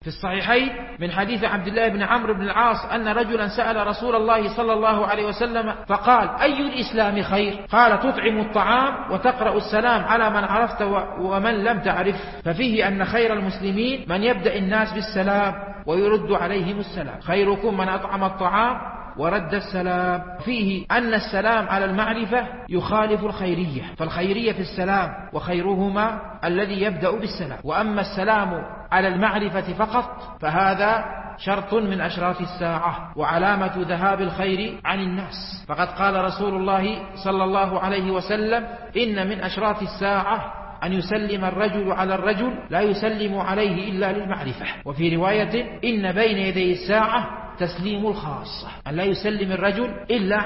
في الصحيحين من حديث عبد الله بن عمرو بن العاص أن رجلا سأل رسول الله صلى الله عليه وسلم فقال: أي الإسلام خير؟ قال: تطعم الطعام وتقرأ السلام على من عرفت ومن لم تعرف. ففيه أن خير المسلمين من يبدأ الناس بالسلام ويرد عليهم السلام. خيركم من أطعم الطعام ورد السلام. فيه أن السلام على المعرفة يخالف الخيرية، فالخيرية في السلام، وخيرهما الذي يبدأ بالسلام. وأما السلام على المعرفة فقط فهذا شرط من أشراط الساعة وعلامة ذهاب الخير عن الناس. فقد قال رسول الله صلى الله عليه وسلم: إن من أشراط الساعة أن يسلم الرجل على الرجل لا يسلم عليه إلا للمعرفة. وفي رواية: إن بين يدي الساعة تسليم الخاصة، أن لا يسلم الرجل إلا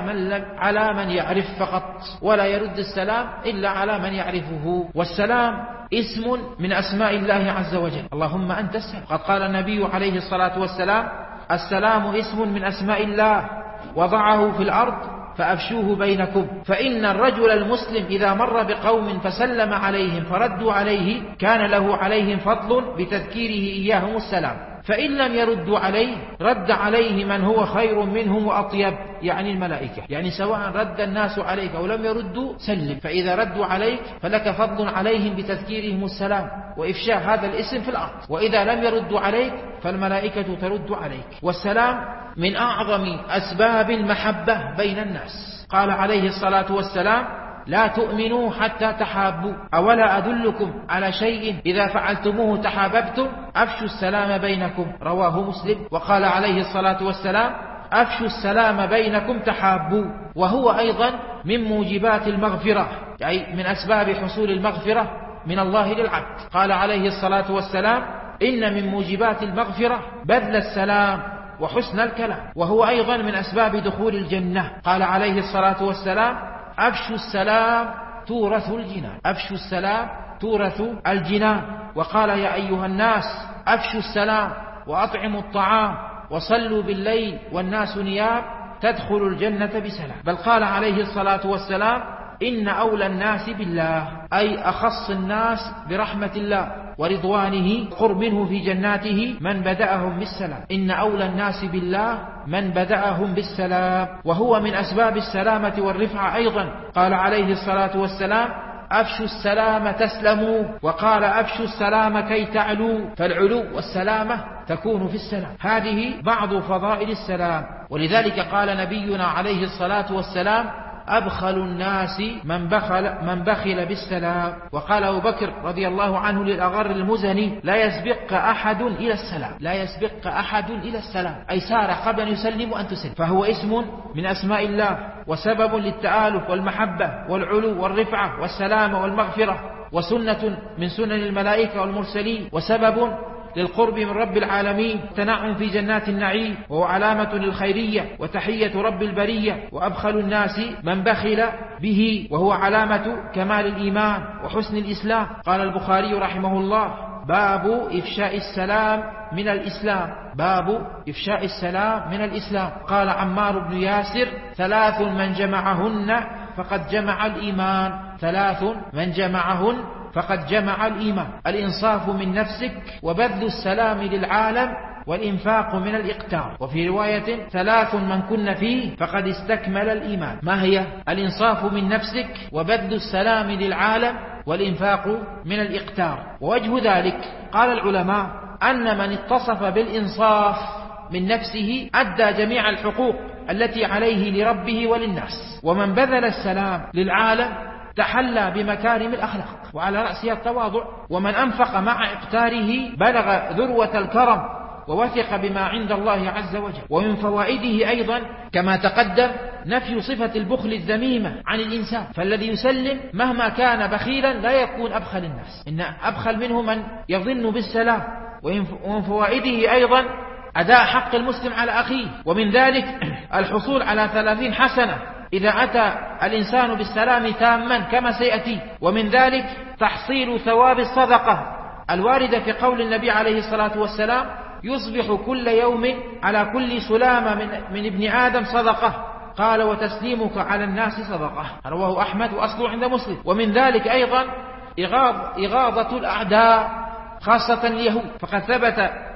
على من يعرف فقط، ولا يرد السلام إلا على من يعرفه. والسلام اسم من أسماء الله عز وجل، اللهم أنت السلام. قد قال النبي عليه الصلاة والسلام: السلام اسم من أسماء الله وضعه في الأرض فأفشوه بينكم، فإن الرجل المسلم إذا مر بقوم فسلم عليهم فردوا عليه كان له عليهم فضل بتذكيره إياهم السلام، فإن لم يردوا عليه رد عليه من هو خير منهم وأطيب، يعني الملائكة. يعني سواء رد الناس عليك أو لم يردوا سلم، فإذا ردوا عليك فلك فضل عليهم بتذكيرهم السلام وإفشاء هذا الاسم في الأرض، وإذا لم يردوا عليك فالملائكة ترد عليك. والسلام من أعظم أسباب المحبة بين الناس. قال عليه الصلاة والسلام: لا تؤمنوا حتى تحابوا، أولا أدلكم على شيء إذا فعلتموه تحاببتم؟ أفشوا السلام بينكم، رواه مسلم. وقال عليه الصلاة والسلام: أفشوا السلام بينكم تحابوا. وهو أيضا من موجبات المغفرة، أي من أسباب حصول المغفرة من الله للعبد. قال عليه الصلاة والسلام: إن من موجبات المغفرة بذل السلام وحسن الكلام، وهو أيضا من أسباب دخول الجنة. قال عليه الصلاة والسلام: أفشوا السلام تورث الجنان، أفشوا السلام تورث الجنان. وقال: يا أيها الناس أفشوا السلام وأطعموا الطعام وصلوا بالليل والناس نيام تدخلوا الجنة بسلام. بل قال عليه الصلاة والسلام: إن أولى الناس بالله، أي أخص الناس برحمة الله ورضوانه قرب منه في جناته من بدأهم بالسلام. إن أولى الناس بالله من بدأهم بالسلام، وهو من أسباب السلامة والرفعة أيضا. قال عليه الصلاة والسلام: أفشوا السلام تسلموا، وقال: أفشوا السلام كي تعلوا، فالعلو والسلامة تكون في السلام. هذه بعض فضائل السلام. ولذلك قال نبينا عليه الصلاة والسلام: أبخل الناس من بخل بالسلام. وقال أبو بكر رضي الله عنه للأغر المزني: لا يسبق أحد إلى السلام، لا يسبق أحد إلى السلام، أي سار قبل أن يسلم أن تسلم. فهو اسم من أسماء الله وسبب للتآلف والمحبة والعلو والرفعة والسلامة والمغفرة، وسنة من سنن الملائكة والمرسلين، وسبب للقرب من رب العالمين، تنعم في جنات النعيم، وهو علامة للخيرية وتحية رب البرية. وأبخل الناس من بخل به، وهو علامة كمال الإيمان وحسن الإسلام. قال البخاري رحمه الله: باب إفشاء السلام من الإسلام، باب إفشاء السلام من الإسلام. قال عمار بن ياسر: 3 من جمعهن فقد جمع الإيمان، 3 من جمعهن فقد جمع الإيمان: الإنصاف من نفسك، وبذل السلام للعالم، والإنفاق من الإقتار. وفي رواية: 3 من كن فيه فقد استكمل الإيمان. ما هي؟ الإنصاف من نفسك، وبذل السلام للعالم، والإنفاق من الإقتار. ووجه ذلك قال العلماء أن من اتصف بالإنصاف من نفسه أدى جميع الحقوق التي عليه لربه وللناس، ومن بذل السلام للعالم تحلى بمكارم الأخلاق وعلى رأسها التواضع، ومن أنفق مع إقتاره بلغ ذروة الكرم ووثق بما عند الله عز وجل. ومن فوائده أيضا كما تقدم نفي صفة البخل الذميمة عن الإنسان، فالذي يسلم مهما كان بخيلا لا يكون أبخل الناس، إن أبخل منه من يظن بالسلام. ومن فوائده أيضا أداء حق المسلم على أخيه، ومن ذلك الحصول على 30 حسنة إذا أتى الإنسان بالسلام تاما كما سيأتي. ومن ذلك تحصيل ثواب الصدقة الواردة في قول النبي عليه الصلاة والسلام: يصبح كل يوم على كل سلامة من ابن آدم صدقة. قال: وتسليمك على الناس صدقة، رواه أحمد وأصله عند مسلم. ومن ذلك أيضا إغاظة الأعداء خاصة اليهود، فقد ثبت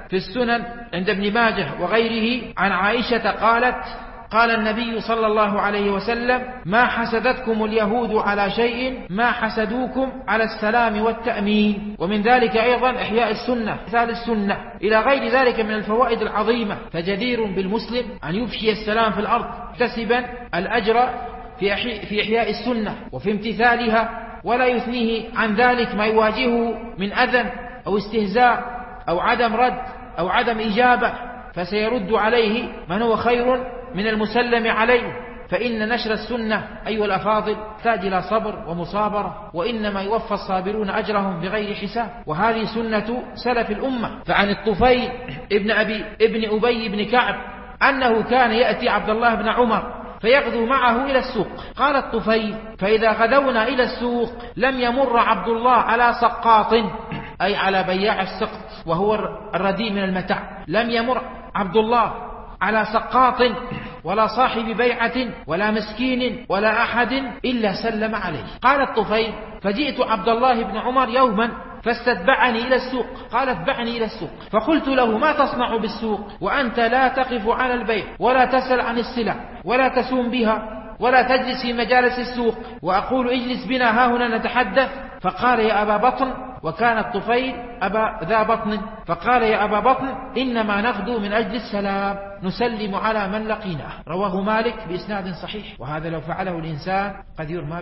في السنن عند ابن ماجه وغيره عن عائشة قالت: قال النبي صلى الله عليه وسلم: ما حسدتكم اليهود على شيء ما حسدوكم على السلام والتأمين. ومن ذلك أيضا إحياء السنة، مثال السنة، إلى غير ذلك من الفوائد العظيمة. فجدير بالمسلم أن يفشي السلام في الأرض محتسبا الأجر في إحياء السنة وفي امتثالها، ولا يثنيه عن ذلك ما يواجهه من أذى أو استهزاء أو عدم رد أو عدم إجابة، فسيرد عليه من هو خير من المسلم عليه. فإن نشر السنة أيها الأفاضل تحتاج إلى صبر ومصابرة، وإنما يوفى الصابرون أجرهم بغير حساب، وهذه سنة سلف الأمة. فعن الطفيل ابن أبي بن كعب أنه كان يأتي عبد الله بن عمر فيغدو معه إلى السوق. قال الطفيل: فإذا غدونا إلى السوق لم يمر عبد الله على سقاط، أي على بياع السقط وهو الرديء من المتاع، لم يمر عبد الله على سقاط ولا صاحب بيعة ولا مسكين ولا أحد إلا سلم عليه. قال الطفيل: فجئت عبد الله بن عمر يوما فاستتبعني إلى السوق. قال: اتبعني إلى السوق. فقلت له: ما تصنع بالسوق وأنت لا تقف على البيع ولا تسأل عن السلع ولا تسوم بها ولا تجلس في مجالس السوق، وأقول اجلس بنا هاهنا نتحدث؟ فقال: يا أبا بطن، وكان الطفيل ذا بطن، فقال: يا أبا بطن، إنما نغدو من أجل السلام، نسلم على من لقيناه. رواه مالك بإسناد صحيح. وهذا لو فعله الإنسان قد يرمى